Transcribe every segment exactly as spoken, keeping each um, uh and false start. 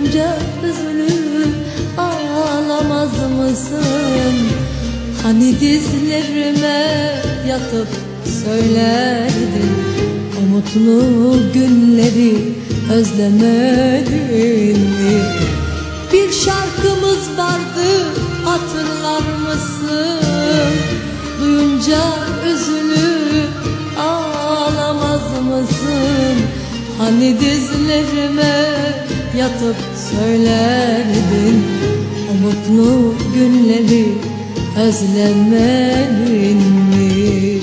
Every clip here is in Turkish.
duyunca üzülür ağlamaz mısın? Hani dizlerime yatıp söylerdin, o mutlu günleri özlemedin mi? Bir şarkımız vardı, hatırlar mısın? Duyunca üzülür ağlamaz mısın? Hani dizlerime yatıp söylerdin, o mutlu günleri özlemedin mi?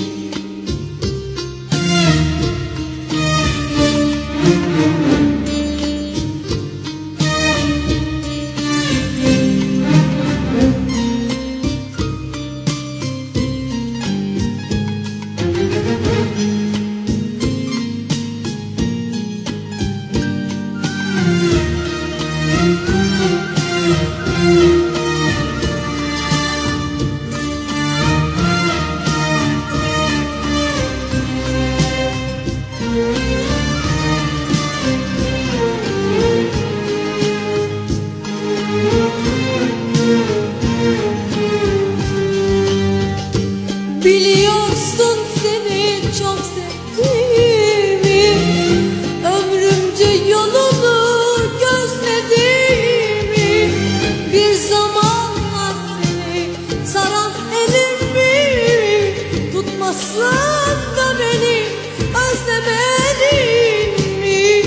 Biliyorsun seni çok sevdiğimi, ömrümce yolunu gözlediğimi. Bir zamanlar seni saran elimi tutmasın da beni özlemedin mi?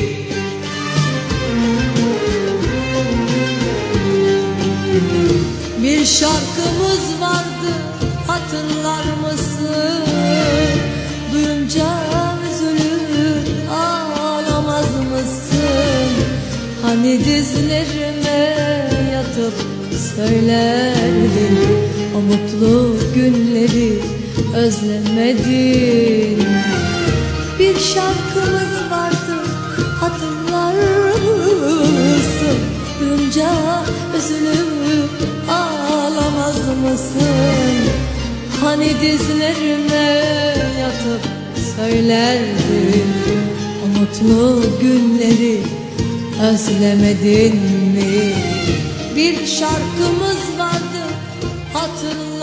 Bir şarkımız vardı, hatırlar mısın? Duyunca üzülür ağlamaz mısın? Hani dizlerime yatıp söylerdin, o mutlu günleri özlemedin. Bir şarkımız vardı, hatırlar mısın? Duyunca üzülür ağlamaz mısın? Hani dizlerime yatıp söylerdin, o mutlu günleri özlemedin mi? Bir şarkımız vardı, hatırlar